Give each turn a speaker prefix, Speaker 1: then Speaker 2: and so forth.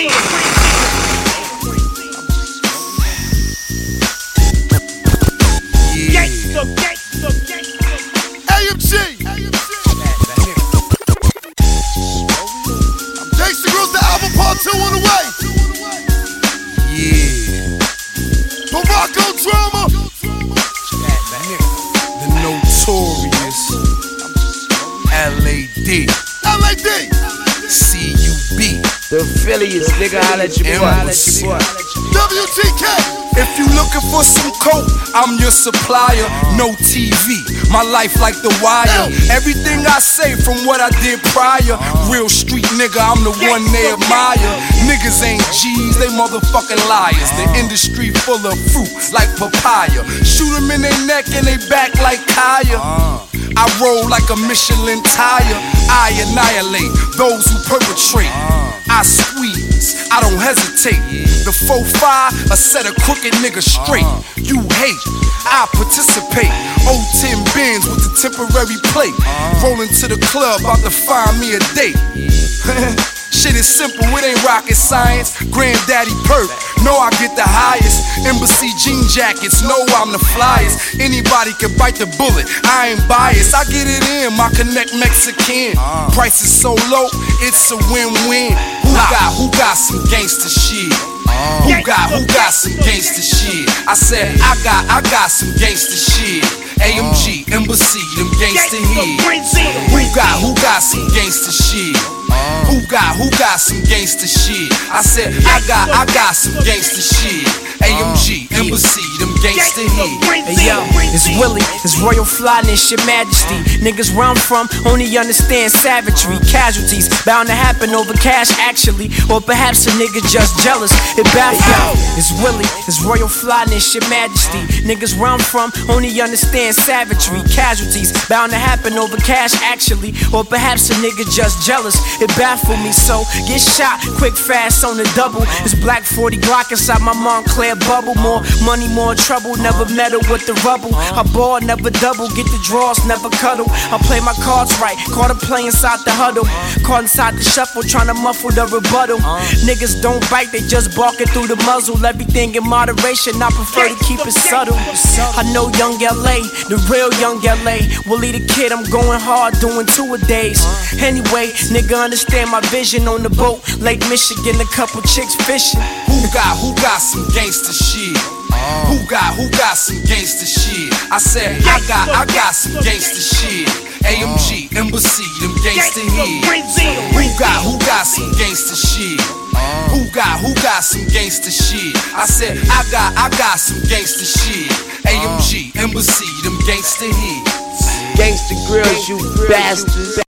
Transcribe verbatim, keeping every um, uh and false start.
Speaker 1: A M G. Gangsta Grillz, the album part two on the way.
Speaker 2: Yeah.
Speaker 1: Morocco Drama.
Speaker 2: The notorious L A D.
Speaker 1: L A D.
Speaker 2: C U B.
Speaker 3: The affiliates, nigga, holla at your boy. Holla at your boy.
Speaker 1: W T K.
Speaker 2: If you looking for some coke, I'm your supplier. No T V, my life like The Wire. Everything I say from what I did prior. Real street nigga, I'm the one they admire. Niggas ain't G's, they motherfucking liars. The industry full of fruit like papaya. Shoot them in their neck and they back like Kaya. I roll like a Michelin tire. I annihilate those who perpetrate. I squeeze, I don't hesitate. The four five, a set of crooked niggas straight. You hate, I participate. oh ten Benz with the temporary plate. Rolling to the club, about to find me a date. Shit is simple, it ain't rocket science. Granddaddy perk, know I get the highest. Embassy jean jackets, know I'm the flyest. Anybody can bite the bullet, I ain't biased. I get it in, my connect Mexican. Price is so low, it's a win-win. Who got, who got some gangsta shit? Who got, who got some gangsta shit? I said, I got, I got some gangsta shit. A M G, Embassy, them gangsta hit. Who got, who got some gangsta shit? Who got, who got some gangsta shit? I said, I got, I got some gangsta shit. A M G, Embassy, them gangsta hit.
Speaker 3: Hey yo, it's Willie, it's Royal Flyness, your majesty. Niggas where I'm from only understand savagery. Casualties bound to happen over cash actually. Or perhaps a nigga just jealous. It baffles. Hey yo, it's Willie, it's Royal Flyness, your majesty. Niggas where I'm from only understand savagery. Casualties bound to happen over cash actually. Or perhaps a nigga just jealous. It baffled me, so get shot quick fast on the double. It's Black forty Glock inside my Montclair bubble. More money, more trouble, never meddle with the rubble. I ball, never double, get the draws, never cuddle. I play my cards right, caught a play inside the huddle. Caught inside the shuffle, trying to muffle the rebuttal. Niggas don't bite, they just barking through the muzzle. Everything in moderation, I prefer to keep it subtle. I know young L A, the real young L A. Willie the Kid, I'm going hard, doing two a days. Anyway, nigga understand my vision on the boat, Lake Michigan, a couple chicks fishing.
Speaker 2: Who got, who got some gangsta shit? Who got, who got some gangsta shit? I said, I got, I got some gangsta shit. A M G, Embassy, them gangsta hit. Who got, who got some gangsta shit? Who got, who got some gangsta shit? I said, I got, I got some gangsta shit. A M G, Embassy, them gangsta hits.
Speaker 3: Gangsta Grillz, you bastards.